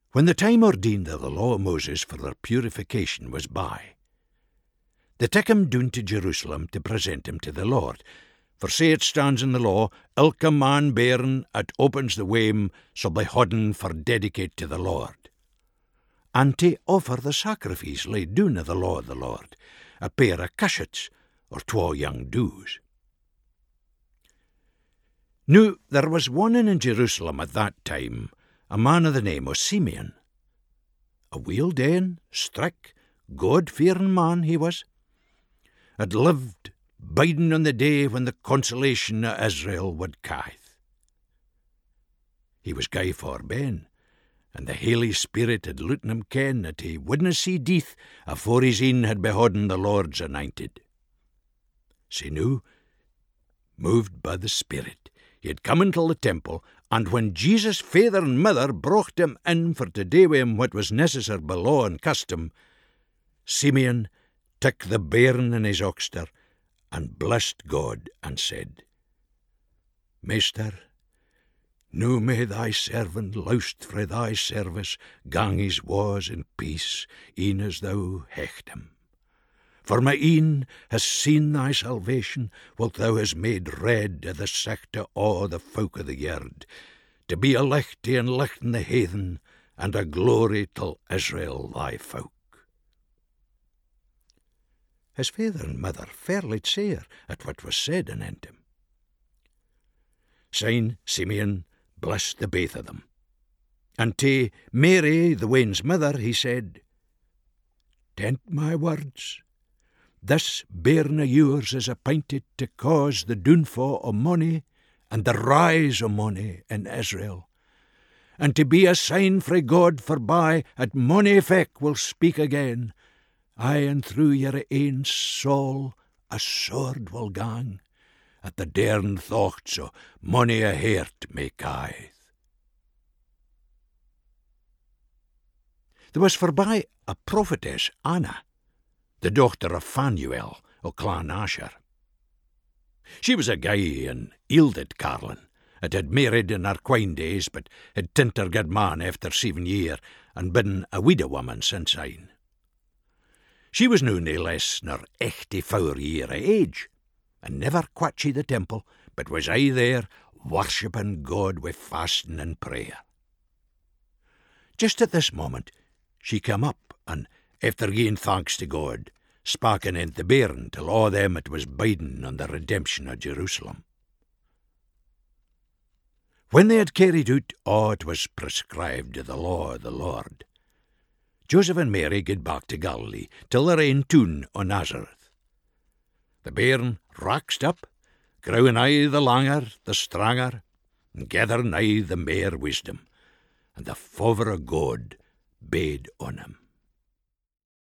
When the time ordained of the law of Moses for their purification was by, they took him down to Jerusalem to present him to the Lord. For say it stands in the law, ilka man bearing at opens the wame shall be hodden for dedicate to the Lord. And to offer the sacrifice laid down of the law of the Lord, a pair of cushets, or 2 young does. Now there was one in Jerusalem at that time, a man of the name of Simeon. A well-done, strict, God-fearing man he was, had lived biding on the day when the consolation of Israel would ca'th. He was gay for ben, and the Holy Spirit had let him ken that he wouldna see death afore his een had beholden the Lord's anointed. So now, moved by the Spirit, he had come into the temple, and when Jesus' father and mother brought him in for to do with him what was necessary by law and custom, Simeon took the bairn in his oxter, and blessed God, and said, Meester, now may thy servant loust frae thy service gang his wa's in peace, e'en as thou hecht him. For my een has seen thy salvation, what thou hast made red of the sight of all the folk of the yard, to be a licht to enlighten the heathen, and a glory till Israel thy folk. His father and mother fairly cheer at what was said anent him. Syne Simeon blessed the both of them, and to Mary, the wean's mother, he said, Tent my words, this bairn of yours is appointed to cause the downfall of money and the rise of money in Israel, and to be a sign frae God forby at money feck will speak again, aye, and through your ain soul a sword will gang, at the daring thoughts o' mony a heart may ca'th. There was forby a prophetess, Anna, the daughter of Phanuel o' Clan Asher. She was a gay and yielded carlin, that had married in her quine days, but had tint her good man after 7 year, and been a widow woman since syne. She was now nae less nor 84 year of age, and never quat she the temple, but was aye there, worshipping God with fasting and prayer. Just at this moment, she came up, and, after giving thanks to God, spak anent the bairn till all them it was biding on the redemption of Jerusalem. When they had carried out all it was prescribed of the law of the Lord, Joseph and Mary gaed back to Galilee, till their ain town o' Nazareth. The bairn raxed up, growing aye the langer, the stronger, and gathering aye the mair wisdom, and the favour of God bade on him.